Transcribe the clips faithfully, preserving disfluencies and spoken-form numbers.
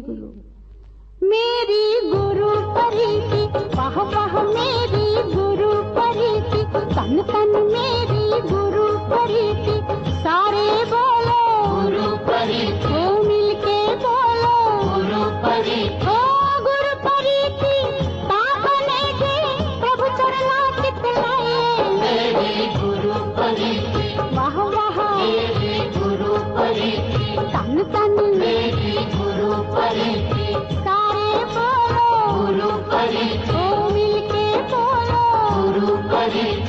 गुरु। मेरी गुरु परीति, वाह वाह मेरी गुरु परीति, तन तन मेरी गुरु परीति, सारे बोलो गुरु परीति, ओ मिलके बोलो गुरु परीति, ओ गुरु परीति, तापने के प्रभु चरणा चित लाए। मेरी गुरु परीति, वाह वाह मेरी गुरु परीति, तन तन मेरी गुरु परीति, सारे बोलो गुरु परीति, ओ मिलके बोलो गुरु परीति।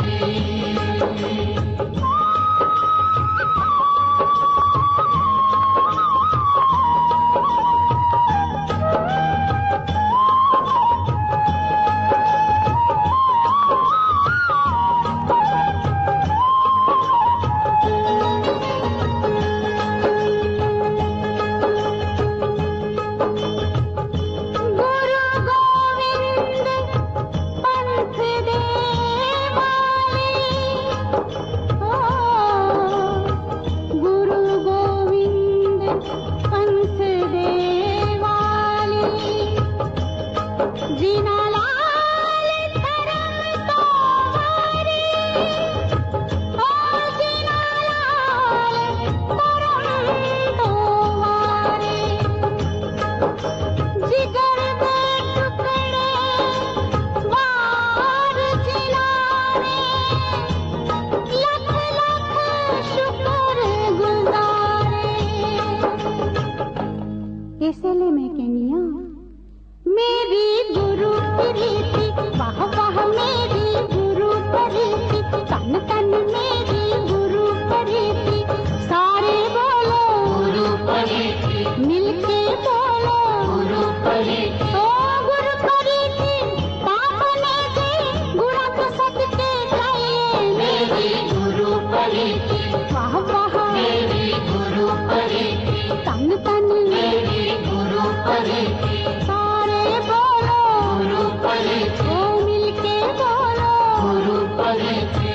इसलिए मैं कहनिया मेरी गुरु प्रीति, वाह वाह मेरी गुरु प्रीति, तन तन मेरी गुरु प्रीति, सारे बोलो गुरु प्रीति, मिलके बोलो गुरु प्रीति, ओ गुरु प्रीति, तापने के गुणा तो सबके चाहिए। मेरी गुरु प्रीति, वाह वाह मेरी गुरु प्रीति, तन तन मेरी गुरु परीति, सारे बोलो गुरु परीति, ओ मिलके बोलो गुरु परीति।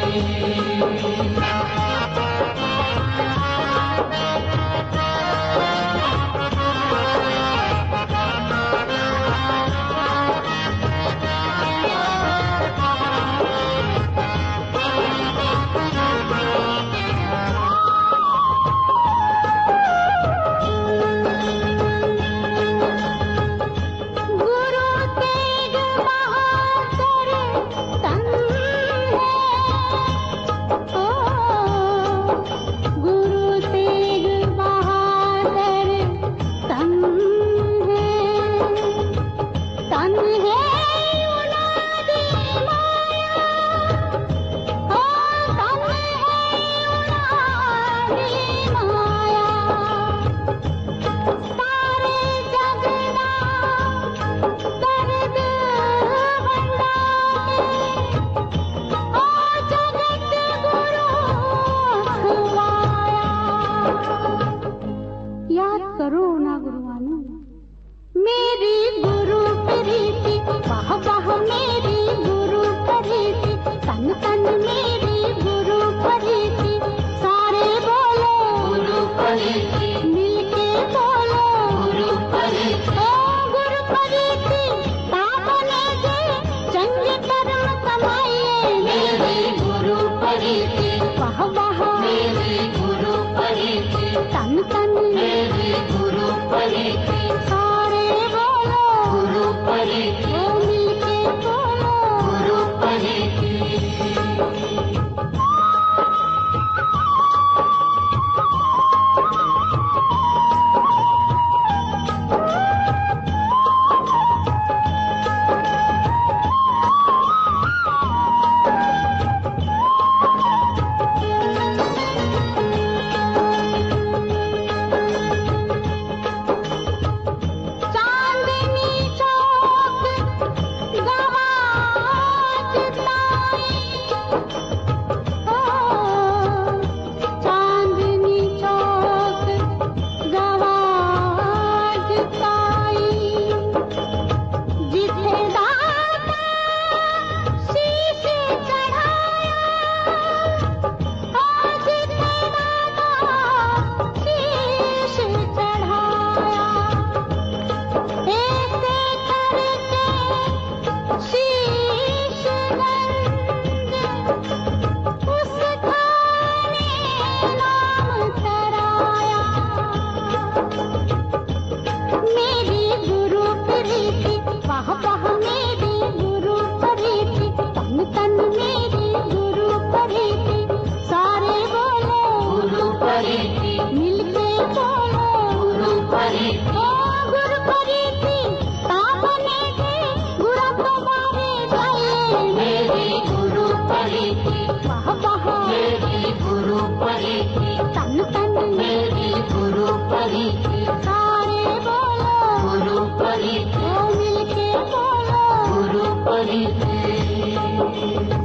प्रीति, तन तन मेरी गुरु प्रीति, सारे बोलो गुरु प्रीति, ओ मिलके बोलो गुरु प्रीति।